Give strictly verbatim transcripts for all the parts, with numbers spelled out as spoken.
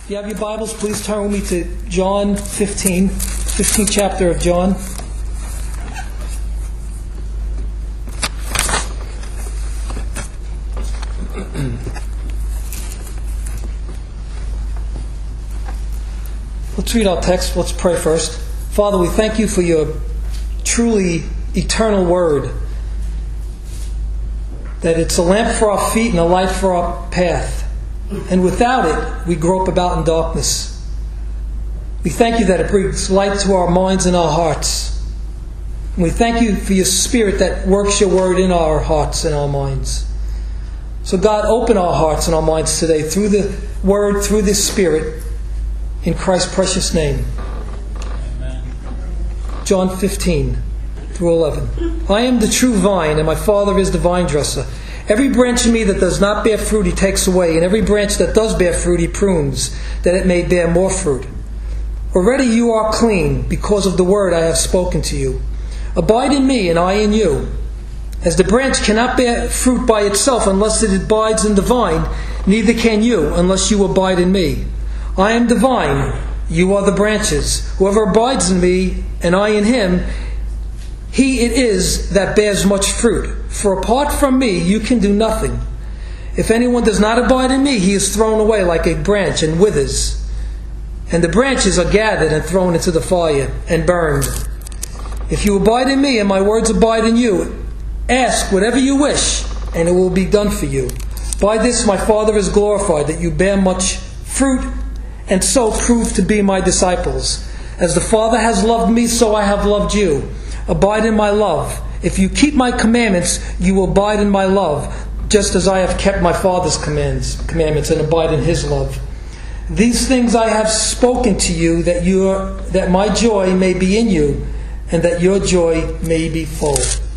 If you have your Bibles, please turn with me to John fifteen, fifteenth chapter of John. Let's read our text. Let's pray first. Father, we thank you for your truly eternal word, that it's a lamp for our feet and a light for our path. And without it, we grope about in darkness. We thank you that it brings light to our minds and our hearts. And we thank you for your Spirit that works your word in our hearts and our minds. So God, open our hearts and our minds today through the word, through this Spirit, in Christ's precious name. Amen. John fifteen through eleven. I am the true vine, and my Father is the vine dresser. Every branch in me that does not bear fruit he takes away, and every branch that does bear fruit he prunes, that it may bear more fruit. Already you are clean, because of the word I have spoken to you. Abide in me, and I in you. As the branch cannot bear fruit by itself unless it abides in the vine, neither can you unless you abide in me. I am the vine, you are the branches. Whoever abides in me, and I in him, he it is that bears much fruit. For apart from me, you can do nothing. If anyone does not abide in me, he is thrown away like a branch and withers. And the branches are gathered and thrown into the fire and burned. If you abide in me and my words abide in you, ask whatever you wish, and it will be done for you. By this my Father is glorified, that you bear much fruit, and so prove to be my disciples. As the Father has loved me, so I have loved you. Abide in my love. If you keep my commandments, you will abide in my love, just as I have kept my Father's commands, commandments and abide in his love. These things I have spoken to you, that your that my joy may be in you, and that your joy may be full.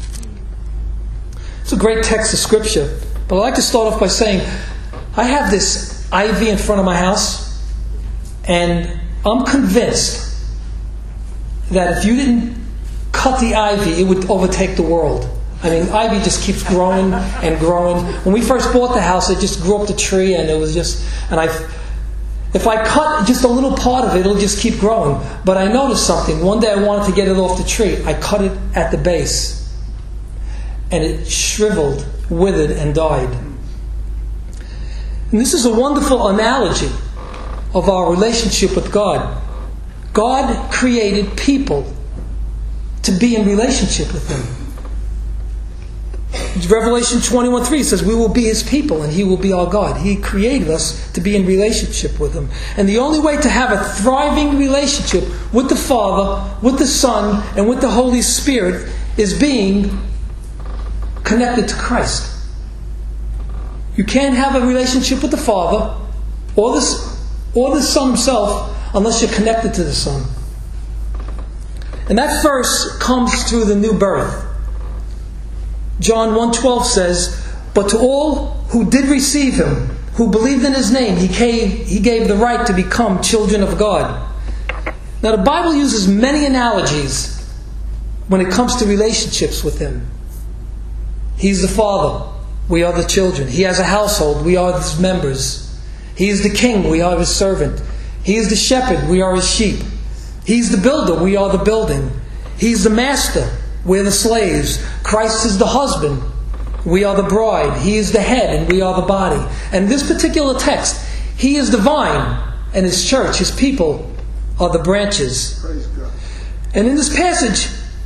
It's a great text of Scripture, but I'd like to start off by saying, I have this ivy in front of my house, and I'm convinced that if you didn't cut the ivy, it would overtake the world. I mean, ivy just keeps growing and growing. When we first bought the house, it just grew up the tree, and it was just, and I, if I cut just a little part of it, it'll just keep growing. But I noticed something. One day I wanted to get it off the tree. I cut it at the base, and it shriveled, withered, and died. And this is a wonderful analogy of our relationship with God. God created people to be in relationship with him. Revelation twenty-one three says we will be his people and he will be our God. He created us to be in relationship with him. And the only way to have a thriving relationship with the Father, with the Son, and with the Holy Spirit is being connected to Christ. You can't have a relationship with the Father or the, or the Son himself unless you're connected to the Son. And that first comes through the new birth. John one twelve says, but to all who did receive him, who believed in his name, he gave, he gave the right to become children of God. Now the Bible uses many analogies when it comes to relationships with him. He's the Father, we are the children. He has a household, we are his members. He is the king, we are his servant. He is the shepherd, we are his sheep. He's the builder, we are the building. He's the master, we're the slaves. Christ is the husband, we are the bride. He is the head and we are the body. And this particular text, he is the vine and his church, his people, are the branches. Praise God. And in this passage,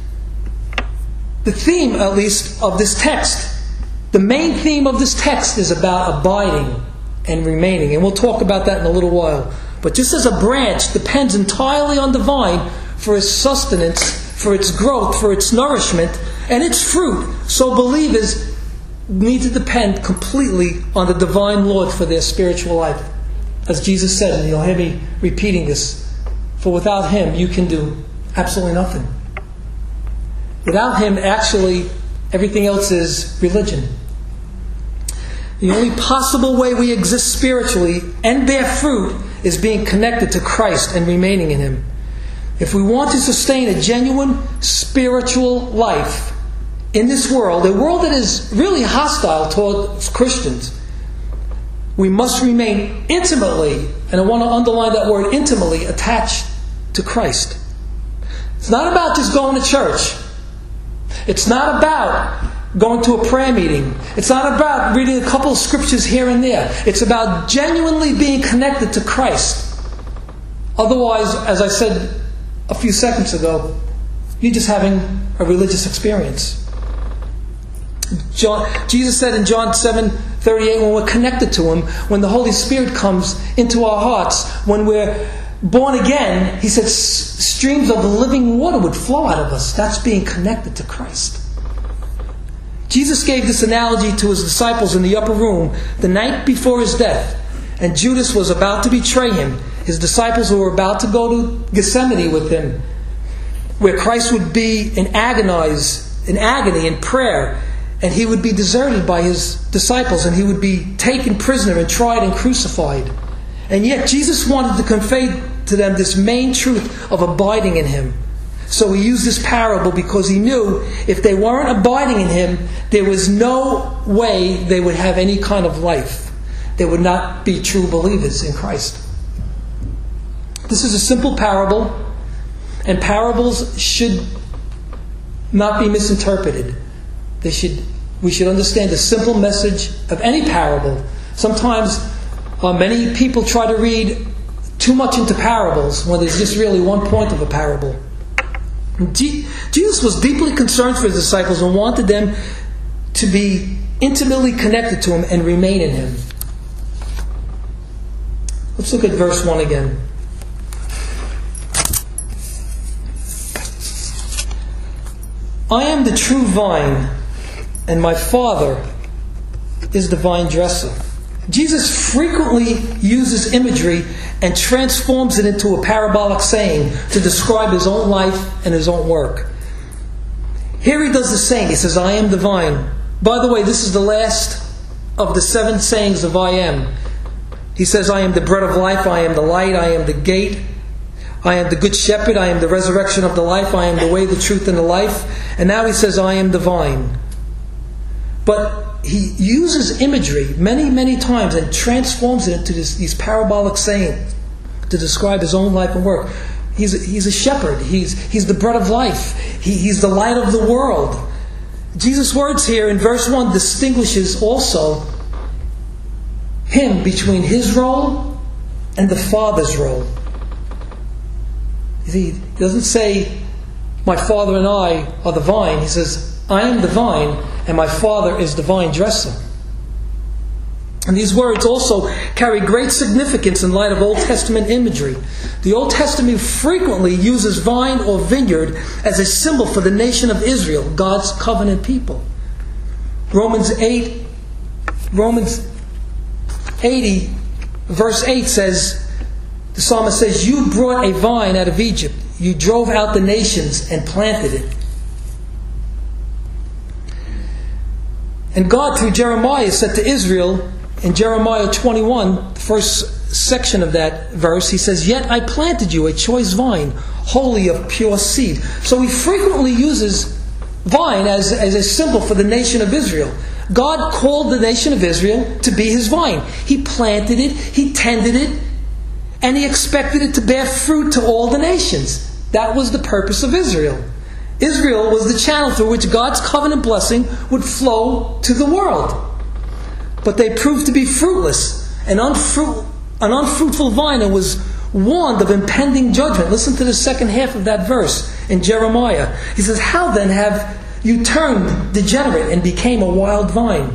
the theme, at least, of this text, the main theme of this text is about abiding and remaining. And we'll talk about that in a little while. But just as a branch depends entirely on the vine for its sustenance, for its growth, for its nourishment, and its fruit, so believers need to depend completely on the divine Lord for their spiritual life. As Jesus said, and you'll hear me repeating this, for without him you can do absolutely nothing. Without him, actually, everything else is religion. The only possible way we exist spiritually and bear fruit is being connected to Christ and remaining in him. If we want to sustain a genuine spiritual life in this world, a world that is really hostile towards Christians, we must remain intimately, and I want to underline that word intimately, attached to Christ. It's not about just going to church. It's not about going to a prayer meeting. It's not about reading a couple of scriptures here and there. It's about genuinely being connected to Christ. Otherwise, as I said a few seconds ago, you're just having a religious experience. John, Jesus said in John seven thirty-eight, when we're connected to Him, when the Holy Spirit comes into our hearts, when we're born again, He said streams of living water would flow out of us. That's being connected to Christ. Jesus gave this analogy to His disciples in the upper room the night before His death, and Judas was about to betray Him. His disciples were about to go to Gethsemane with Him, where Christ would be in agonize, in agony, in prayer, and He would be deserted by His disciples, and He would be taken prisoner and tried and crucified. And yet Jesus wanted to convey to them this main truth of abiding in Him. So He used this parable because He knew if they weren't abiding in Him, there was no way they would have any kind of life. They would not be true believers in Christ. This is a simple parable, and parables should not be misinterpreted. They should, we should understand the simple message of any parable. Sometimes uh, many people try to read too much into parables when there's just really one point of a parable. G- Jesus was deeply concerned for His disciples and wanted them to be intimately connected to Him and remain in Him. Let's look at verse one again. I am the true vine, and my Father is the vine dresser. Jesus frequently uses imagery and transforms it into a parabolic saying to describe His own life and His own work. Here He does the same. He says, I am the vine. By the way, this is the last of the seven sayings of I am. He says, I am the bread of life, I am the light, I am the gate, I am the good shepherd, I am the resurrection of the life, I am the way, the truth, and the life. And now He says, I am the vine. But He uses imagery many, many times and transforms it into this, these parabolic sayings to describe His own life and work. He's a, he's a shepherd. He's, he's the bread of life. He, he's the light of the world. Jesus' words here in verse one distinguishes also Him between His role and the Father's role. He doesn't say, my Father and I are the vine. He says, I am the vine, and my Father is the vine dresser. And these words also carry great significance in light of Old Testament imagery. The Old Testament frequently uses vine or vineyard as a symbol for the nation of Israel, God's covenant people. Romans eight, Romans eighty, verse eight says, the psalmist says, you brought a vine out of Egypt. You drove out the nations and planted it. And God, through Jeremiah, said to Israel, in Jeremiah twenty-one, the first section of that verse, He says, yet I planted you a choice vine, wholly of pure seed. So He frequently uses vine as, as a symbol for the nation of Israel. God called the nation of Israel to be His vine. He planted it, He tended it, and He expected it to bear fruit to all the nations. That was the purpose of Israel. Israel was the channel through which God's covenant blessing would flow to the world. But they proved to be fruitless, an, unfruit, an unfruitful vine, and was warned of impending judgment. Listen to the second half of that verse in Jeremiah. He says, how then have you turned degenerate and became a wild vine?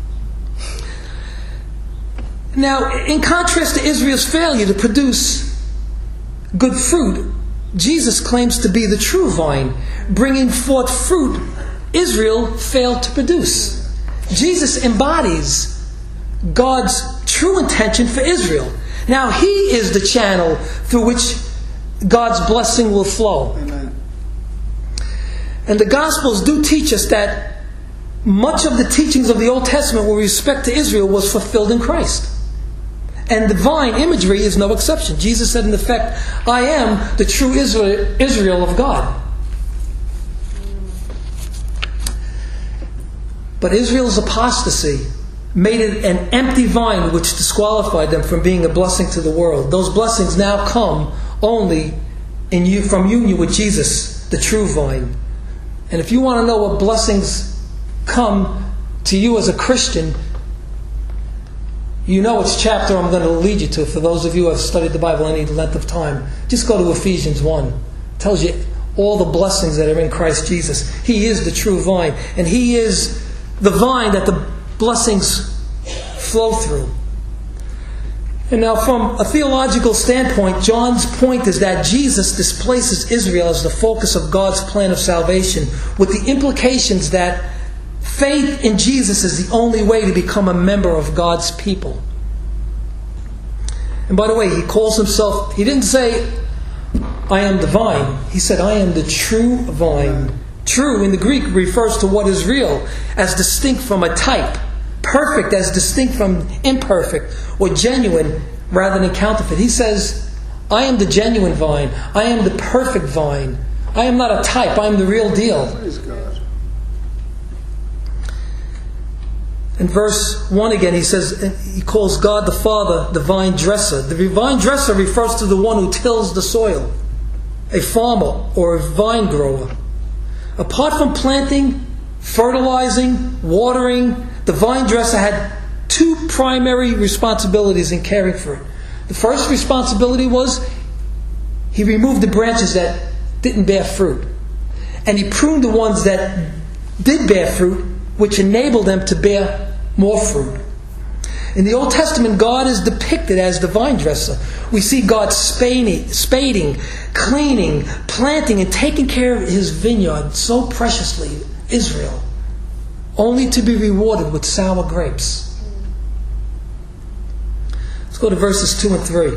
Now, in contrast to Israel's failure to produce good fruit, Jesus claims to be the true vine, bringing forth fruit Israel failed to produce. Jesus embodies God's true intention for Israel. Now He is the channel through which God's blessing will flow. Amen. And the Gospels do teach us that much of the teachings of the Old Testament with respect to Israel was fulfilled in Christ. And the vine imagery is no exception. Jesus said in effect, I am the true Israel, Israel of God. But Israel's apostasy made it an empty vine which disqualified them from being a blessing to the world. Those blessings now come only in you, from union with Jesus, the true vine. And if you want to know what blessings come to you as a Christian, you know which chapter I'm going to lead you to. For those of you who have studied the Bible any length of time, just go to Ephesians one. It tells you all the blessings that are in Christ Jesus. He is the true vine, and He is the vine that the blessings flow through. And now, from a theological standpoint, John's point is that Jesus displaces Israel as the focus of God's plan of salvation, with the implications that faith in Jesus is the only way to become a member of God's people. And by the way, He calls Himself, He didn't say, I am the vine. He said, I am the true vine. True in the Greek refers to what is real, as distinct from a type. Perfect as distinct from imperfect, or genuine rather than counterfeit. He says, I am the genuine vine. I am the perfect vine. I am not a type. I am the real deal. Praise God. In verse one again, he says, he calls God the Father the vine dresser. The vine dresser refers to the one who tills the soil, a farmer or a vine grower. Apart from planting, fertilizing, watering, the vine dresser had two primary responsibilities in caring for it. The first responsibility was he removed the branches that didn't bear fruit, and he pruned the ones that did bear fruit, which enabled them to bear more fruit. In the Old Testament, God is depicted as the vine dresser. We see God spading, spading, cleaning, planting, and taking care of His vineyard so preciously, Israel, only to be rewarded with sour grapes. Let's go to verses two and three.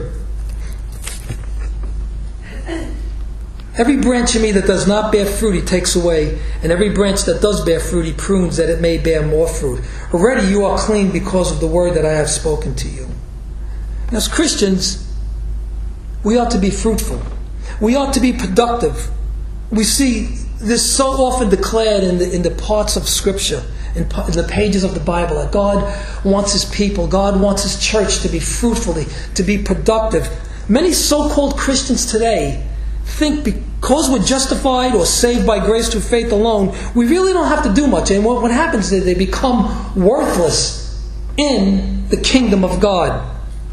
Every branch in me that does not bear fruit He takes away, and every branch that does bear fruit He prunes, that it may bear more fruit. Already you are clean because of the word that I have spoken to you. And as Christians, we ought to be fruitful. We ought to be productive. We see this so often declared in the, in the parts of Scripture, in, in the pages of the Bible, that God wants His people, God wants His church to be fruitful, to be productive. Many so-called Christians today think because we're justified or saved by grace through faith alone, we really don't have to do much. And what, what happens is they become worthless in the kingdom of God.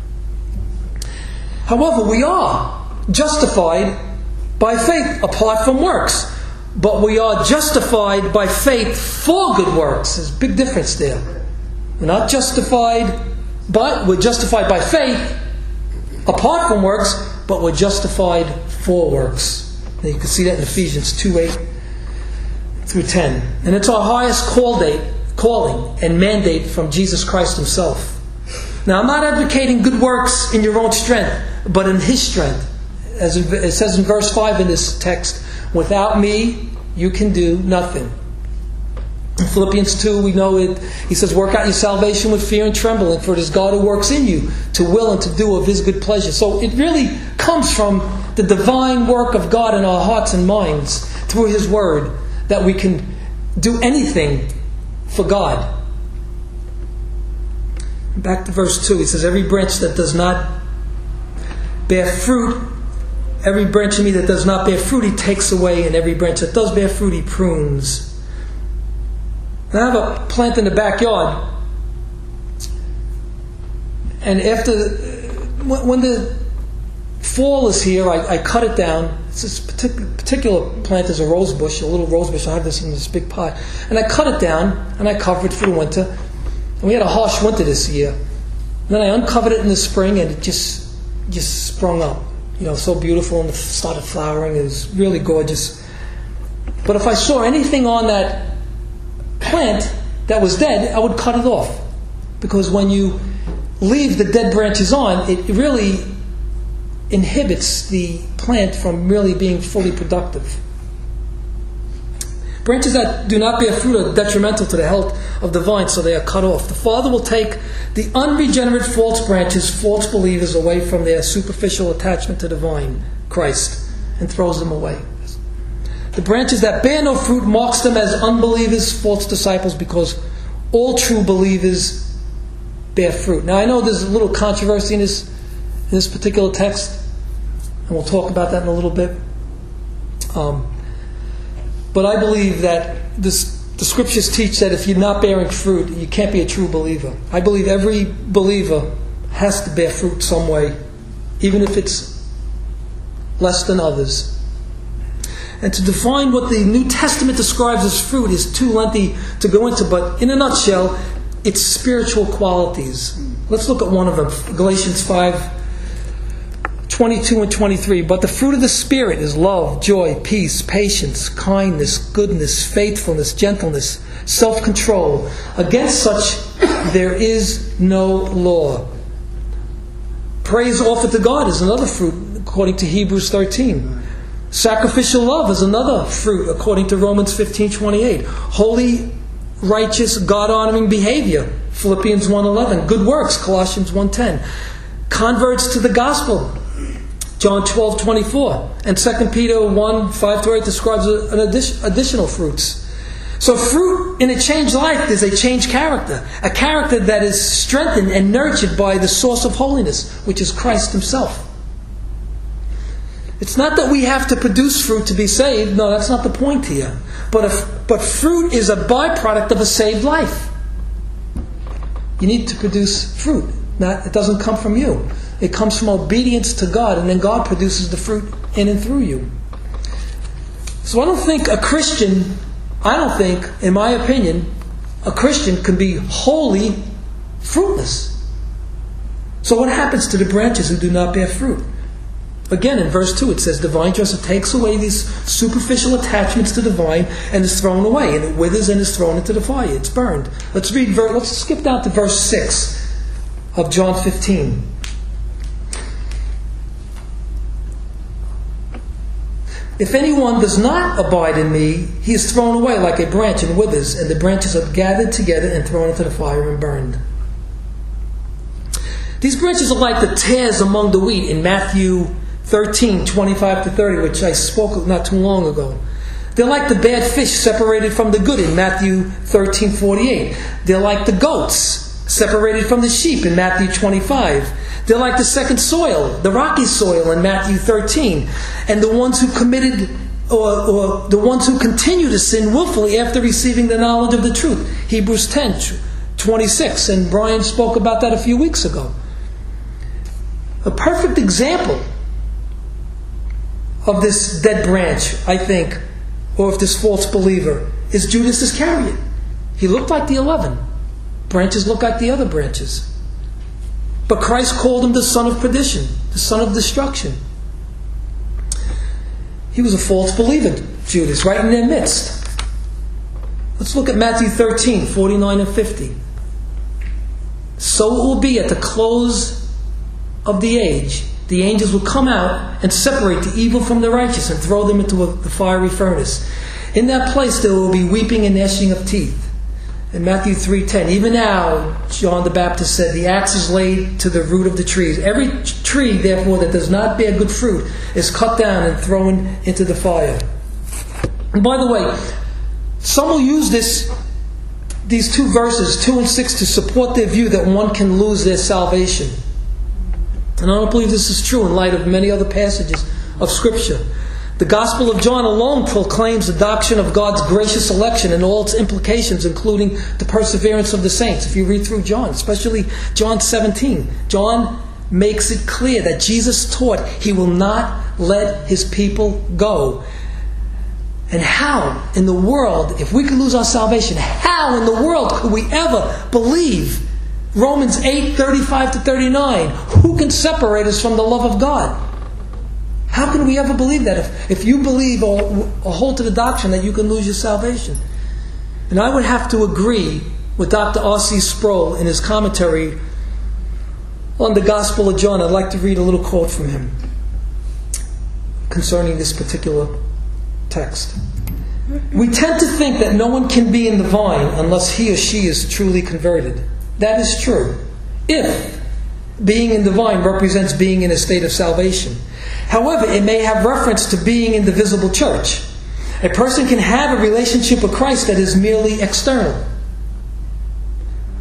However, we are justified by faith apart from works. But we are justified by faith for good works. There's a big difference there. We're not justified, but we're justified by faith apart from works, but we're justified for works. And you can see that in Ephesians two, eight through ten. And it's our highest call date, calling and mandate from Jesus Christ Himself. Now, I'm not advocating good works in your own strength, but in His strength. As it says in verse five in this text, without me, you can do nothing. In Philippians two, we know it. He says, work out your salvation with fear and trembling, for it is God who works in you to will and to do of His good pleasure. So it really comes from the divine work of God in our hearts and minds through His Word that we can do anything for God. Back to verse two, he says, every branch that does not bear fruit, every branch in me that does not bear fruit, He takes away, and every branch that does bear fruit, He prunes. Now, I have a plant in the backyard, and after, when the fall is here, I, I cut it down. This particular, particular plant is a rose bush, a little rose bush. I have this in this big pot, and I cut it down and I cover it for the winter. And we had a harsh winter this year. And then I uncovered it in the spring, and it just just sprung up. You know, so beautiful, and it started flowering. It was really gorgeous. But if I saw anything on that plant that was dead, I would cut it off. Because when you leave the dead branches on, it really inhibits the plant from really being fully productive. Branches that do not bear fruit are detrimental to the health of the vine, so they are cut off. The Father will take the unregenerate false branches, false believers, away from their superficial attachment to the vine, Christ, and throws them away. The branches that bear no fruit marks them as unbelievers, false disciples, because all true believers bear fruit. Now I know there's a little controversy in this, in this particular text, and we'll talk about that in a little bit. Um, but I believe that this, the scriptures teach that if you're not bearing fruit, you can't be a true believer. I believe every believer has to bear fruit some way, even if it's less than others. And to define what the New Testament describes as fruit is too lengthy to go into, but in a nutshell, it's spiritual qualities. Let's look at one of them, Galatians five, twenty-two and twenty-three. But the fruit of the Spirit is love, joy, peace, patience, kindness, goodness, faithfulness, gentleness, self-control. Against such there is no law. Praise offered to God is another fruit, according to Hebrews thirteen. Sacrificial love is another fruit, according to Romans fifteen twenty-eight. Holy, righteous, God-honoring behavior, Philippians one eleven. Good works, Colossians one ten. Converts to the gospel, John twelve twenty-four. And Second Peter one five to eight describes an addition, additional fruits. So fruit in a changed life is a changed character. A character that is strengthened and nurtured by the source of holiness, which is Christ Himself. It's not that we have to produce fruit to be saved. No, that's not the point here. But if, but fruit is a byproduct of a saved life. You need to produce fruit. Not, it doesn't come from you. It comes from obedience to God, and then God produces the fruit in and through you. So I don't think a Christian, I don't think, in my opinion, a Christian can be wholly fruitless. So what happens to the branches who do not bear fruit? Again, in verse two, it says, the vine dresser takes away these superficial attachments to the vine and is thrown away, and it withers and is thrown into the fire. It's burned. Let's read. Ver- let's skip down to verse six of John fifteen. If anyone does not abide in me, he is thrown away like a branch and withers, and the branches are gathered together and thrown into the fire and burned. These branches are like the tares among the wheat in Matthew thirteen, twenty-five to thirty, which I spoke not too long ago. They're like the bad fish separated from the good in Matthew thirteen, forty-eight. They're like the goats separated from the sheep in Matthew twenty-five. They're like the second soil, the rocky soil in Matthew thirteen. And the ones who committed, or, or the ones who continue to sin willfully after receiving the knowledge of the truth. Hebrews ten, twenty-six. And Brian spoke about that a few weeks ago. A perfect example of this dead branch, I think, or of this false believer, is Judas Iscariot. He looked like the eleven. Branches look like the other branches. But Christ called him the son of perdition, the son of destruction. He was a false believer, Judas, right in their midst. Let's look at Matthew thirteen, forty-nine and fifty. So it will be at the close of the age, the angels will come out and separate the evil from the righteous and throw them into a, the fiery furnace. In that place there will be weeping and gnashing of teeth. In Matthew three ten, even now, John the Baptist said, the axe is laid to the root of the trees. Every tree, therefore, that does not bear good fruit is cut down and thrown into the fire. And by the way, some will use this, these two verses, two and six, to support their view that one can lose their salvation. And I don't believe this is true in light of many other passages of Scripture. The Gospel of John alone proclaims the doctrine of God's gracious election and all its implications, including the perseverance of the saints. If you read through John, especially John seventeen, John makes it clear that Jesus taught He will not let His people go. And how in the world, if we could lose our salvation, how in the world could we ever believe Romans eight, thirty-five to thirty-nine? Who can separate us from the love of God? How can we ever believe that if, if you believe or, or hold to the doctrine that you can lose your salvation? And I would have to agree with Doctor R C Sproul in his commentary on the Gospel of John. I'd like to read a little quote from him concerning this particular text. We tend to think that no one can be in the vine unless he or she is truly converted. That is true, if being in the vine represents being in a state of salvation. However, it may have reference to being in the visible church. A person can have a relationship with Christ that is merely external.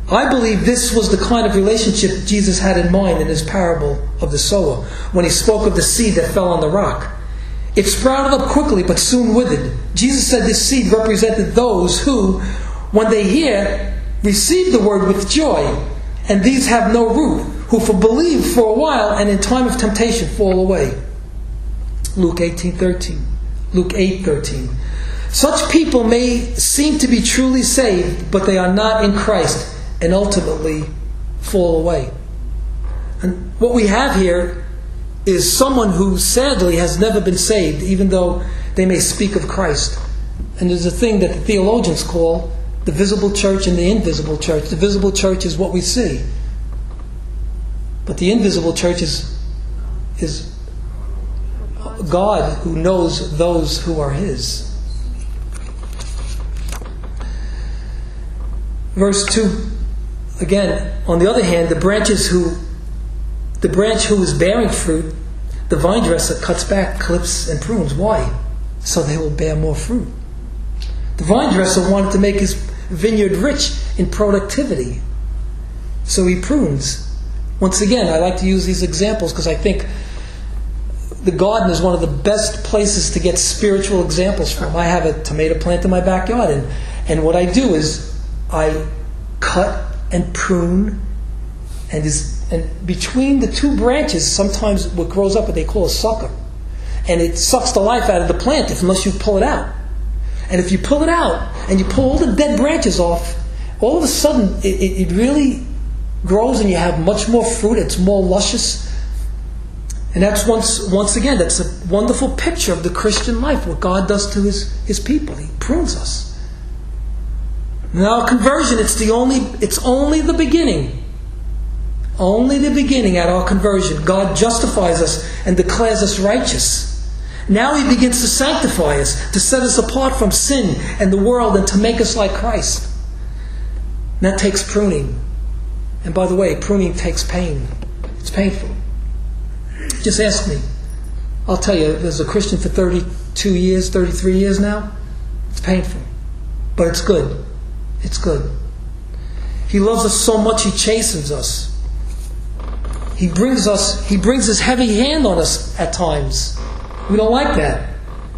I believe this was the kind of relationship Jesus had in mind in his parable of the sower, when he spoke of the seed that fell on the rock. It sprouted up quickly, but soon withered. Jesus said this seed represented those who, when they hear, receive the word with joy, and these have no root, who for believe for a while, and in time of temptation fall away. Luke eighteen thirteen. Luke eight thirteen. Such people may seem to be truly saved, but they are not in Christ, and ultimately fall away. And what we have here is someone who sadly has never been saved, even though they may speak of Christ. And there's a thing that the theologians call the visible church and the invisible church. The visible church is what we see, but the invisible church is, is God who knows those who are His. Verse two, again, on the other hand, the branches who, the branch who is bearing fruit, the vine dresser cuts back, clips, and prunes. Why? So they will bear more fruit. The vine dresser wanted to make his vineyard rich in productivity, so he prunes. Once again, I like to use these examples because I think the garden is one of the best places to get spiritual examples from. I have a tomato plant in my backyard, and, and what I do is I cut and prune, and is and between the two branches, sometimes what grows up what they call a sucker, and it sucks the life out of the plant if, unless you pull it out. And if you pull it out and you pull all the dead branches off, all of a sudden it, it, it really grows, and you have much more fruit. It's more luscious. And that's once once again, that's a wonderful picture of the Christian life, what God does to His, His people. He prunes us. Now, conversion, it's the only it's only the beginning. Only the beginning at our conversion. God justifies us and declares us righteous. Now He begins to sanctify us, to set us apart from sin and the world, and to make us like Christ. And that takes pruning. And by the way, pruning takes pain. It's painful. Just ask me. I'll tell you, as a Christian for thirty-two years, thirty-three years now, it's painful. But it's good. It's good. He loves us so much, He chastens us. He brings us, He brings His heavy hand on us at times. We don't like that.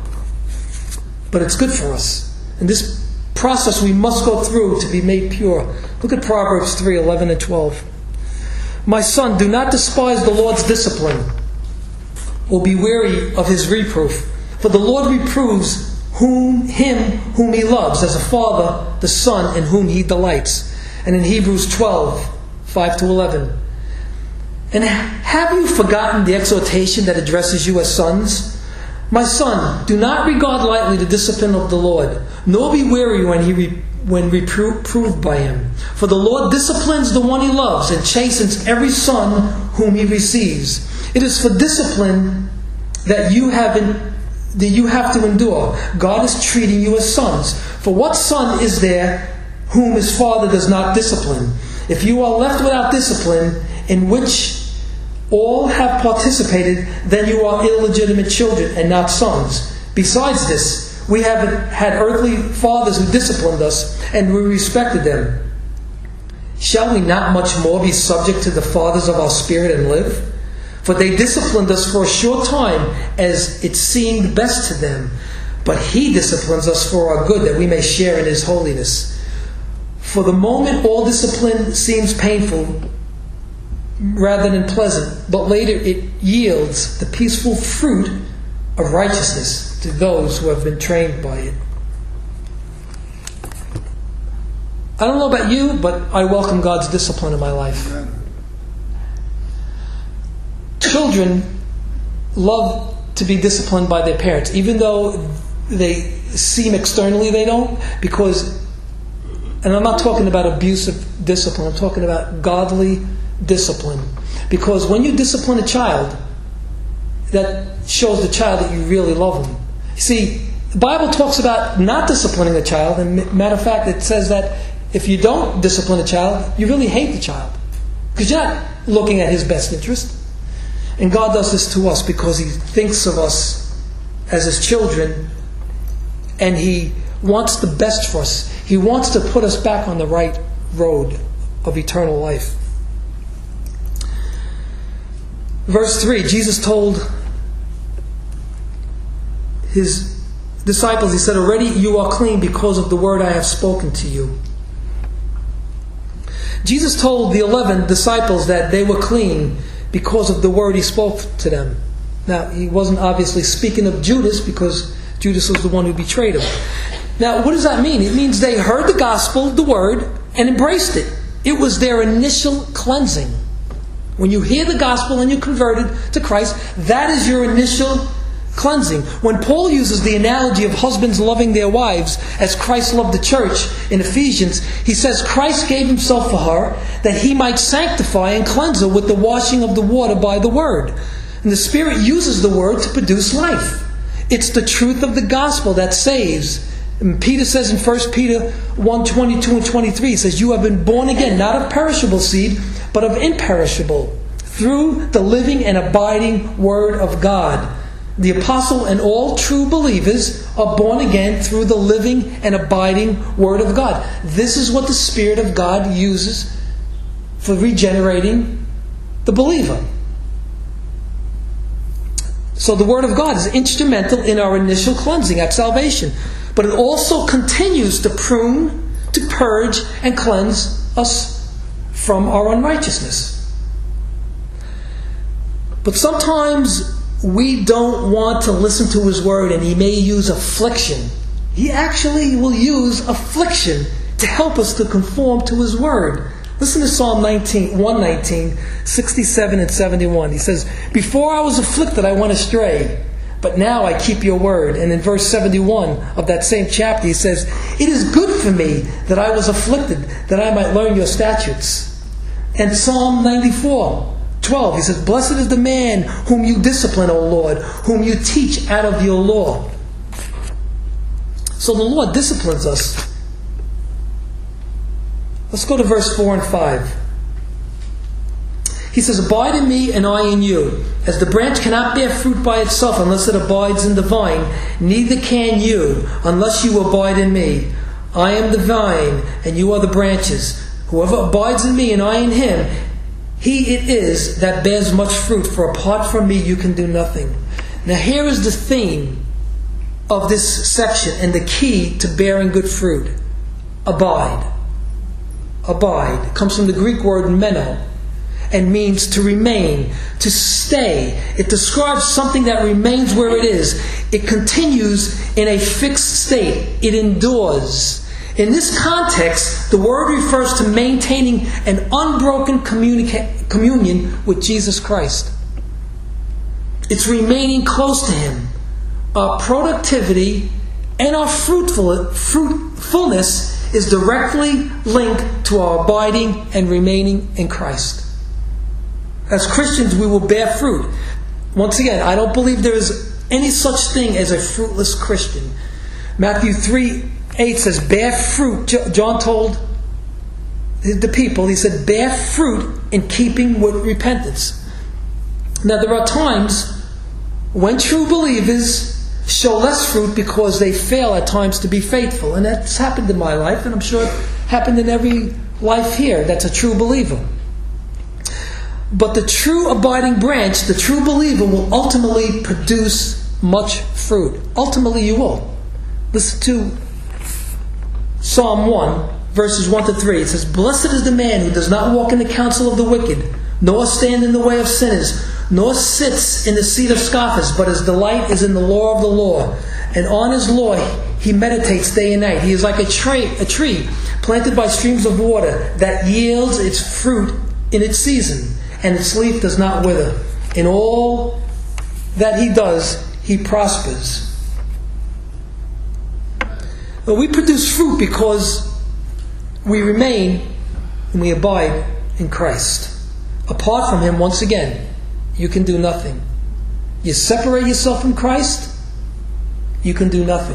But it's good for us. And this process we must go through to be made pure. Look at Proverbs three, eleven and twelve. My son, do not despise the Lord's discipline, or be weary of His reproof. For the Lord reproves whom him whom He loves, as a father the son in whom He delights. And in Hebrews twelve, five to eleven. And have you forgotten the exhortation that addresses you as sons? My son, do not regard lightly the discipline of the Lord, nor be weary when he re- when reproved by Him. For the Lord disciplines the one He loves, and chastens every son whom He receives. It is for discipline that you have in, that you have to endure. God is treating you as sons. For what son is there whom his father does not discipline? If you are left without discipline, in which all have participated, then you are illegitimate children and not sons. Besides this, we have had earthly fathers who disciplined us, and we respected them. Shall we not much more be subject to the fathers of our spirit and live? For they disciplined us for a short time, as it seemed best to them. But He disciplines us for our good, that we may share in His holiness. For the moment all discipline seems painful rather than pleasant, but later it yields the peaceful fruit of righteousness to those who have been trained by it. I don't know about you, but I welcome God's discipline in my life. Children love to be disciplined by their parents, even though they seem externally they don't, because, and I'm not talking about abusive discipline, I'm talking about godly discipline. Because when you discipline a child, that shows the child that you really love them. You see, the Bible talks about not disciplining a child, and matter of fact, it says that if you don't discipline a child, you really hate the child, because you're not looking at his best interest. And God does this to us because He thinks of us as His children, and He wants the best for us. He wants to put us back on the right road of eternal life. Verse three, Jesus told his disciples, he said, already you are clean because of the word I have spoken to you. Jesus told the eleven disciples that they were clean because of the word he spoke to them. Now, he wasn't obviously speaking of Judas because Judas was the one who betrayed him. Now, what does that mean? It means they heard the gospel, the word, and embraced it. It was their initial cleansing. When you hear the gospel and you're converted to Christ, that is your initial cleansing. When Paul uses the analogy of husbands loving their wives as Christ loved the church in Ephesians, he says Christ gave himself for her that he might sanctify and cleanse her with the washing of the water by the word. And the Spirit uses the word to produce life. It's the truth of the gospel that saves. And Peter says in First Peter one, twenty-two and twenty-three, he says, you have been born again, not of perishable seed, but of imperishable, through the living and abiding word of God. The apostle and all true believers are born again through the living and abiding word of God. This is what the Spirit of God uses for regenerating the believer. So the word of God is instrumental in our initial cleansing at salvation. But it also continues to prune, to purge, and cleanse us from our unrighteousness. But sometimes we don't want to listen to his word, and he may use affliction. He actually will use affliction to help us to conform to his word. Listen to Psalm nineteen, one nineteen, sixty-seven and seventy-one. He says, before I was afflicted, I went astray, but now I keep your word. And in verse seventy-one of that same chapter, he says, it is good for me that I was afflicted, that I might learn your statutes. And Psalm ninety-four, twelve, he says, blessed is the man whom you discipline, O Lord, whom you teach out of your law. So the Lord disciplines us. Let's go to verse four and five. He says, abide in me and I in you. As the branch cannot bear fruit by itself unless it abides in the vine, neither can you unless you abide in me. I am the vine and you are the branches. Whoever abides in me and I in him, he it is that bears much fruit, for apart from me you can do nothing. Now here is the theme of this section and the key to bearing good fruit. Abide. Abide. It comes from the Greek word meno and means to remain, to stay. It describes something that remains where it is. It continues in a fixed state. It endures. In this context, the word refers to maintaining an unbroken communica- communion with Jesus Christ. It's remaining close to him. Our productivity and our fruitful, fruitfulness is directly linked to our abiding and remaining in Christ. As Christians, we will bear fruit. Once again, I don't believe there is any such thing as a fruitless Christian. Matthew three eight says, bear fruit. John told the people, he said, bear fruit in keeping with repentance. Now, there are times when true believers show less fruit because they fail at times to be faithful. And that's happened in my life, and I'm sure it happened in every life here that's a true believer. But the true abiding branch, the true believer, will ultimately produce much fruit. Ultimately you will. Listen to Psalm one, verses one to three. It says, blessed is the man who does not walk in the counsel of the wicked, nor stand in the way of sinners, nor sits in the seat of scoffers, but his delight is in the law of the Lord. And on his law he meditates day and night. He is like a tree, a tree planted by streams of water that yields its fruit in its season, and its leaf does not wither. In all that he does, he prospers. But we produce fruit because we remain and we abide in Christ. Apart from him, once again, you can do nothing. You separate yourself from Christ, you can do nothing.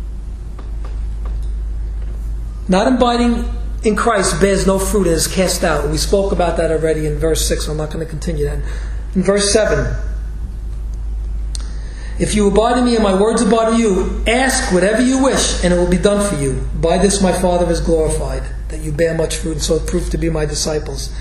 Not abiding in Christ bears no fruit and is cast out. We spoke about that already in verse six, so I'm not going to continue that. In verse seven, If you abide in me and my words abide in you, ask whatever you wish, and it will be done for you. By this my Father is glorified, that you bear much fruit, and so prove to be my disciples.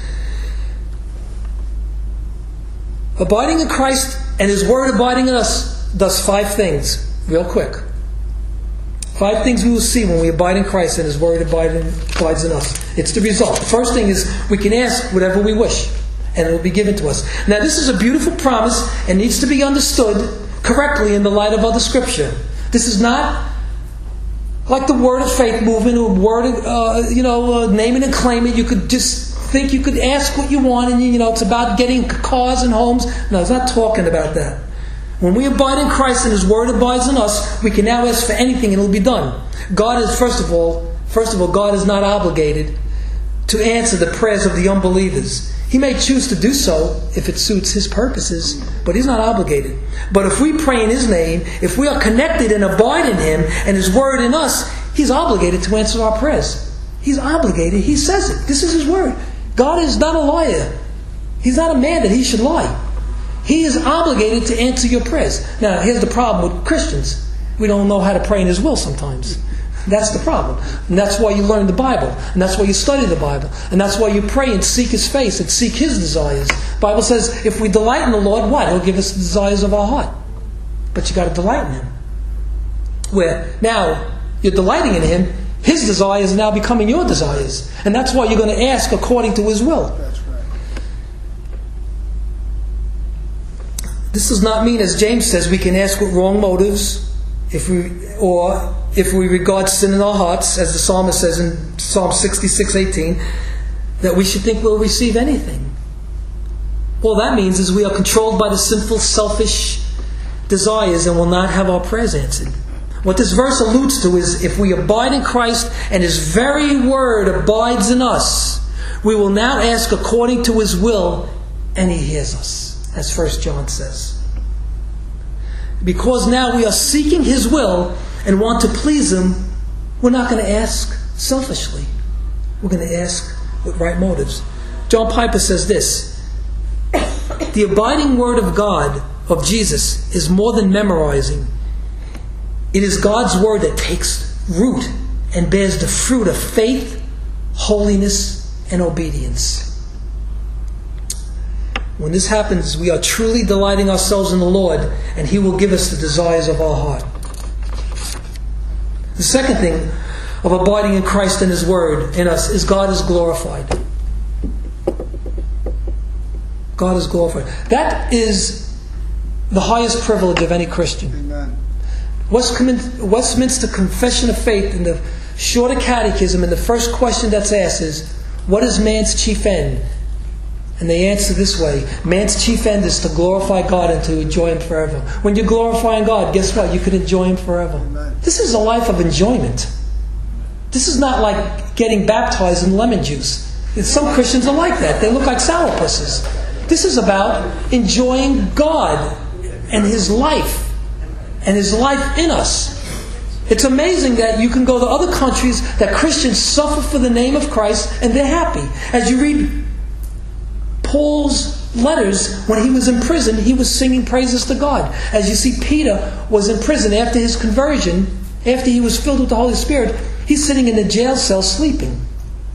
Abiding in Christ and His Word abiding in us does five things, real quick. Five things we will see when we abide in Christ and His Word abide in, abides in us. It's the result. The first thing is we can ask whatever we wish, and it will be given to us. Now this is a beautiful promise and needs to be understood correctly in the light of other Scripture. This is not like the Word of Faith movement or word, uh, you know, uh, name it and claim it. You could just think you could ask what you want, and you know it's about getting cars and homes. No, it's not talking about that. When we abide in Christ and His Word abides in us, we can now ask for anything and it will be done. God is, first of all, first of all, God is not obligated to answer the prayers of the unbelievers. He may choose to do so if it suits His purposes, but He's not obligated. But if we pray in His name, if we are connected and abide in Him and His Word in us, He's obligated to answer our prayers. He's obligated. He says it. This is His Word. God is not a liar. He's not a man that He should lie. He is obligated to answer your prayers. Now, here's the problem with Christians. We don't know how to pray in His will sometimes. That's the problem. And that's why you learn the Bible. And that's why you study the Bible. And that's why you pray and seek His face and seek His desires. The Bible says, if we delight in the Lord, what? He'll give us the desires of our heart. But you got to delight in Him. Where now you're delighting in Him, His desires are now becoming your desires. And that's why you're going to ask according to His will. That's right. This does not mean, as James says, we can ask with wrong motives, if we or if we regard sin in our hearts, as the psalmist says in Psalm sixty-six eighteen, that we should think we'll receive anything. All that means is we are controlled by the sinful, selfish desires and will not have our prayers answered. What this verse alludes to is if we abide in Christ and His very Word abides in us, we will now ask according to His will, and He hears us. As First John says. Because now we are seeking His will and want to please Him, we're not going to ask selfishly. We're going to ask with right motives. John Piper says this: the abiding Word of God, of Jesus, is more than memorizing. It is God's Word that takes root and bears the fruit of faith, holiness, and obedience. When this happens, we are truly delighting ourselves in the Lord, and He will give us the desires of our heart. The second thing of abiding in Christ and His Word in us is God is glorified. God is glorified. That is the highest privilege of any Christian. Amen. Westminster Confession of Faith in the Shorter Catechism, and the first question that's asked is, what is man's chief end? And they answer this way: man's chief end is to glorify God and to enjoy Him forever. When you're glorifying God, guess what? You can enjoy Him forever. Amen. This is a life of enjoyment. This is not like getting baptized in lemon juice. Some Christians are like that. They look like sourpusses. This is about enjoying God and His life and His life in us. It's amazing that you can go to other countries that Christians suffer for the name of Christ and they're happy. As you read Paul's letters, when he was in prison, he was singing praises to God. As you see, Peter was in prison after his conversion, after he was filled with the Holy Spirit. He's sitting in the jail cell sleeping.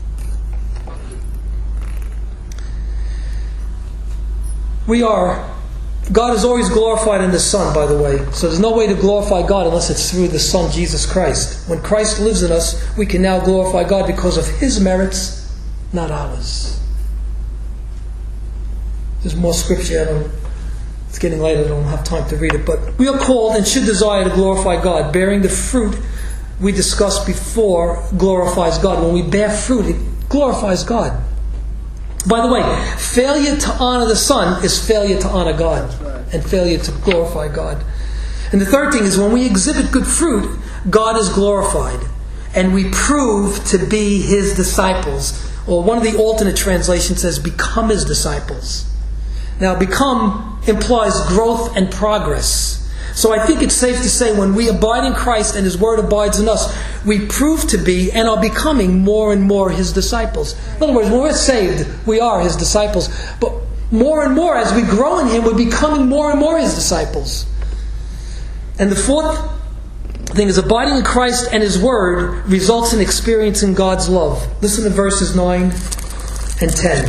We are, God is always glorified in the Son, by the way. So there's no way to glorify God unless it's through the Son, Jesus Christ. When Christ lives in us, we can now glorify God because of His merits, not ours. There's more scripture. I don't, it's getting late. I don't have time to read it. But we are called and should desire to glorify God. Bearing the fruit we discussed before glorifies God. When we bear fruit, it glorifies God. By the way, failure to honor the Son is failure to honor God. And failure to glorify God. And the third thing is when we exhibit good fruit, God is glorified. And we prove to be His disciples. Or one of the alternate translations says, become His disciples. Now, become implies growth and progress. So I think it's safe to say when we abide in Christ and His Word abides in us, we prove to be and are becoming more and more His disciples. In other words, when we're saved, we are His disciples. But more and more, as we grow in Him, we're becoming more and more His disciples. And the fourth thing is abiding in Christ and His Word results in experiencing God's love. Listen to verses nine and ten.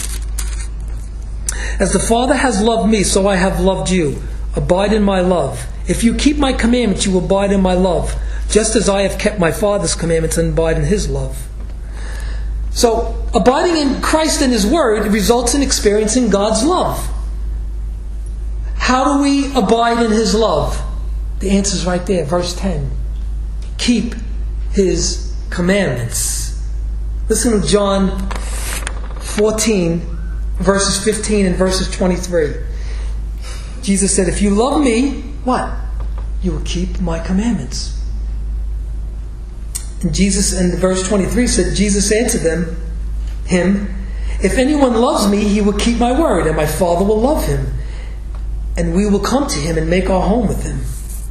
As the Father has loved me, so I have loved you. Abide in my love. If you keep my commandments, you will abide in my love, just as I have kept my Father's commandments and abide in His love. So, abiding in Christ and His Word results in experiencing God's love. How do we abide in His love? The answer is right there, verse ten. Keep His commandments. Listen to John fourteen, verses fifteen and verses twenty-three. Jesus said, if you love me, what? You will keep my commandments. And Jesus, in verse twenty-three, said, Jesus answered them, him, if anyone loves me, he will keep my word, and my Father will love him, and we will come to him and make our home with him.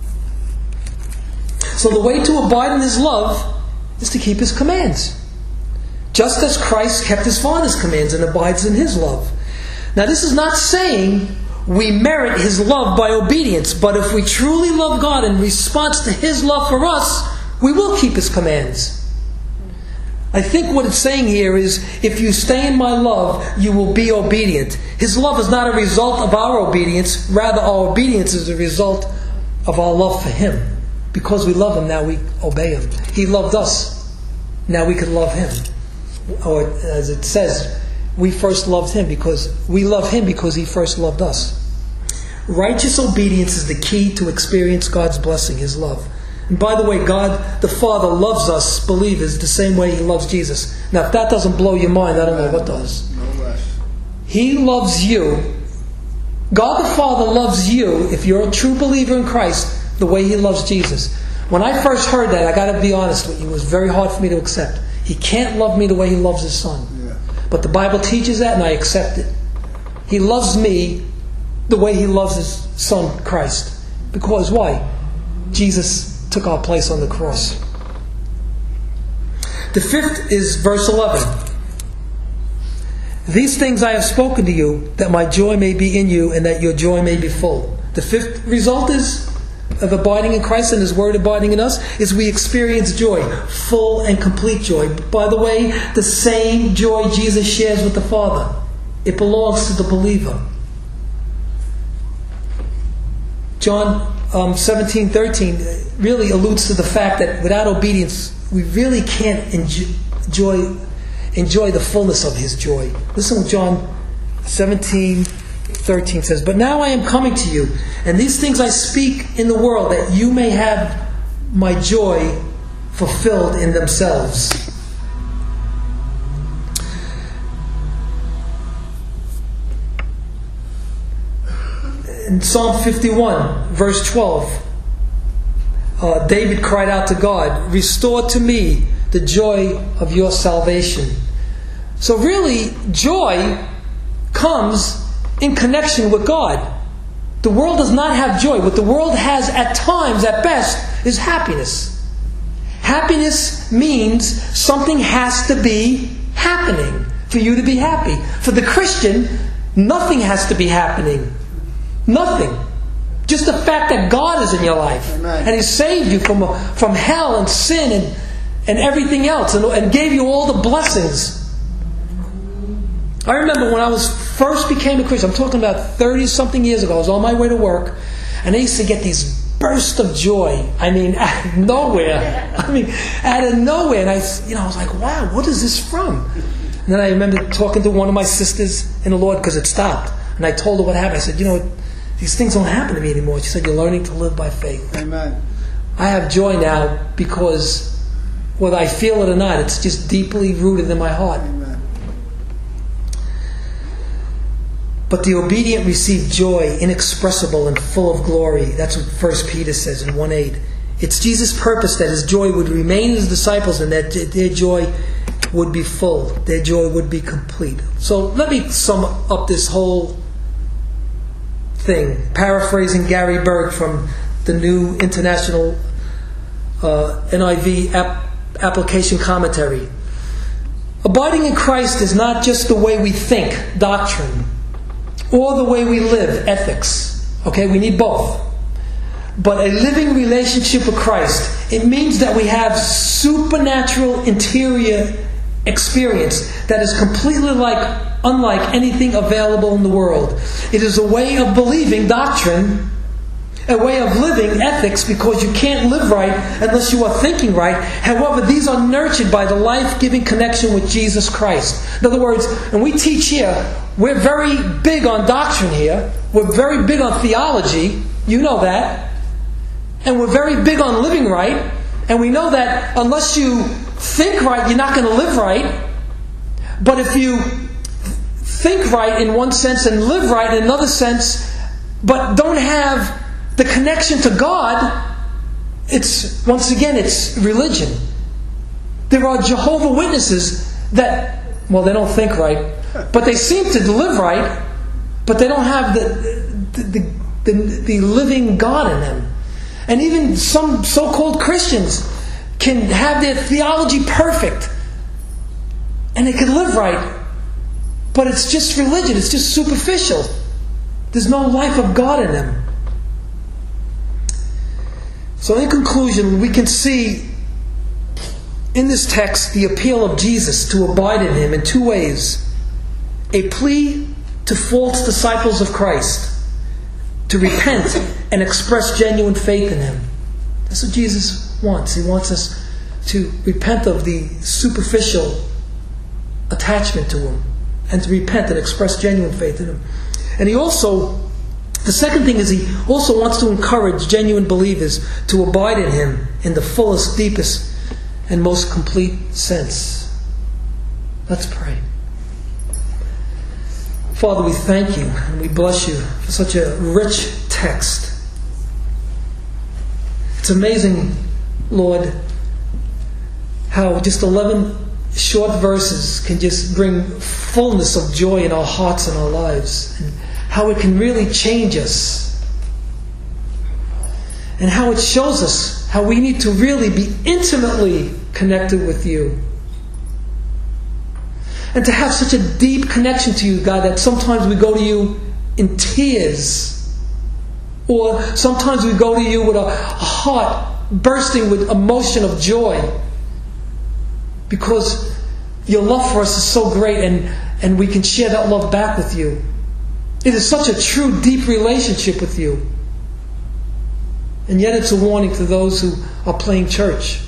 So the way to abide in His love is to keep His commands, just as Christ kept His Father's commands and abides in His love. Now this is not saying we merit His love by obedience, but if we truly love God in response to His love for us, we will keep His commands. I think what it's saying here is, if you stay in my love, you will be obedient. His love is not a result of our obedience, rather our obedience is a result of our love for Him. Because we love Him, now we obey Him. He loved us, now we can love Him. Or as it says, we first loved Him because we love Him because He first loved us. Righteous obedience is the key to experience God's blessing, His love. And by the way, God the Father loves us, believers, the same way He loves Jesus. Now if that doesn't blow your mind, I don't know what does. He loves you. God the Father loves you, if you're a true believer in Christ, the way He loves Jesus. When I first heard that, I got to be honest with you, it was very hard for me to accept. He can't love me the way He loves His Son. Yeah. But the Bible teaches that, and I accept it. He loves me the way He loves His Son, Christ. Because why? Jesus took our place on the cross. The fifth is verse eleven. These things I have spoken to you, that my joy may be in you, and that your joy may be full. The fifth result is of abiding in Christ and His Word abiding in us is we experience joy, full and complete joy. By the way, the same joy Jesus shares with the Father. It belongs to the believer. John um, seventeen thirteen really alludes to the fact that without obedience, we really can't enjoy, enjoy the fullness of His joy. Listen to what John seventeen thirteen says, but now I am coming to you, and these things I speak in the world, that you may have my joy fulfilled in themselves. In Psalm fifty-one, verse twelve, uh, David cried out to God, restore to me the joy of your salvation. So really, joy comes in connection with God. The world does not have joy. What the world has at times, at best, is happiness. Happiness means something has to be happening for you to be happy. For the Christian, nothing has to be happening. Nothing. Just the fact that God is in your life. Amen. And He saved you from, from hell and sin and, and everything else, and, and gave you all the blessings. I remember when I was first became a Christian, I'm talking about thirty-something years ago, I was on my way to work, and I used to get these bursts of joy. I mean, out of nowhere. I mean, out of nowhere. And I, you know, I was like, wow, what is this from? And then I remember talking to one of my sisters in the Lord, because it stopped. And I told her what happened. I said, you know, these things don't happen to me anymore. She said, you're learning to live by faith. Amen. I have joy now because whether I feel it or not, it's just deeply rooted in my heart. Amen. But the obedient receive joy, inexpressible and full of glory. That's what First Peter says in one eight. It's Jesus' purpose that His joy would remain in His disciples and that their joy would be full. Their joy would be complete. So let me sum up this whole thing, paraphrasing Gary Berg from the New International uh, N I V app, Application Commentary. Abiding in Christ is not just the way we think, doctrine, or the way we live, ethics. Okay, we need both. but a living relationship with Christ. It means that we have supernatural interior experience that is completely like unlike anything available in the world. It is a way of believing doctrine, a way of living ethics, because you can't live right unless you are thinking right. However, these are nurtured by the life-giving connection with Jesus Christ. In other words, and we teach here, we're very big on doctrine here. We're very big on theology. You know that. And we're very big on living right. And we know that unless you think right, you're not going to live right. But if you think right in one sense and live right in another sense, but don't have the connection to God, it's, once again, it's religion. There are Jehovah's Witnesses that, well, they don't think right, but they seem to live right, but they don't have the the, the, the, the living God in them. And even some so-called Christians can have their theology perfect, and they can live right, but it's just religion, it's just superficial. There's no life of God in them. So in conclusion, we can see in this text the appeal of Jesus to abide in Him in two ways. A plea to false disciples of Christ to repent and express genuine faith in Him. That's what Jesus wants. He wants us to repent of the superficial attachment to Him and to repent and express genuine faith in Him. And He also, the second thing is He also wants to encourage genuine believers to abide in Him in the fullest, deepest, and most complete sense. Let's pray. Father, we thank You and we bless You for such a rich text. It's amazing, Lord, how just eleven short verses can just bring fullness of joy in our hearts and our lives, and how it can really change us, and how it shows us how we need to really be intimately connected with You. And to have such a deep connection to You, God, that sometimes we go to You in tears. Or sometimes we go to You with a heart bursting with emotion of joy. Because Your love for us is so great, and, and we can share that love back with You. It is such a true, deep relationship with You. And yet it's a warning to those who are playing church.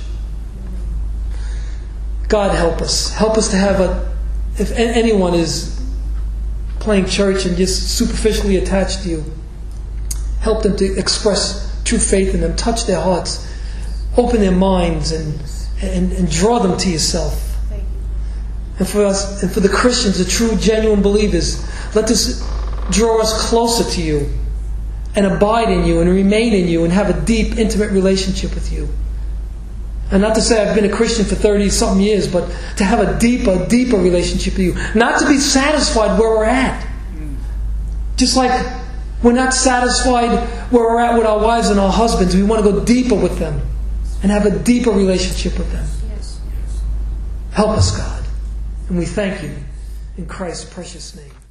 God, help us. Help us to have a... If anyone is playing church and just superficially attached to You, help them to express true faith in them. Touch their hearts. Open their minds and, and, and draw them to Yourself. And for us, and for the Christians, the true, genuine believers, let this draw us closer to You and abide in You and remain in You and have a deep, intimate relationship with You. And not to say I've been a Christian for thirty-something years, but to have a deeper, deeper relationship with You. Not to be satisfied where we're at. Just like we're not satisfied where we're at with our wives and our husbands. We want to go deeper with them and have a deeper relationship with them. Help us, God. And we thank You in Christ's precious name.